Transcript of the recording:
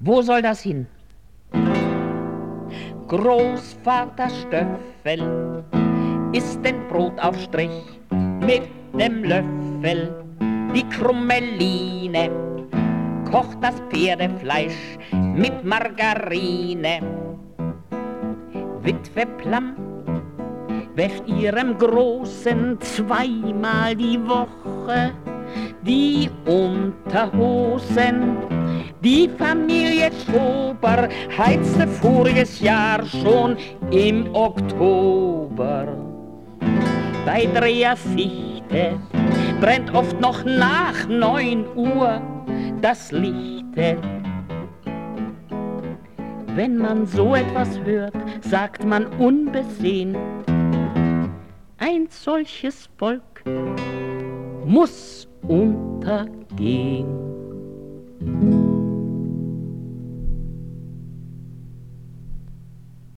Wo soll das hin? Großvater Stöffel isst den Brotaufstrich mit dem Löffel. Die Krummeline kocht das Pferdefleisch mit Margarine. Witwe Plamm wäscht ihrem Großen zweimal die Woche die Unterhosen. Die Familie Schober heizte voriges Jahr schon im Oktober. Bei Dreher Fichte brennt oft noch nach 9 Uhr das Lichte. Wenn man so etwas hört, sagt man unbesehen, ein solches Volk muss untergehen.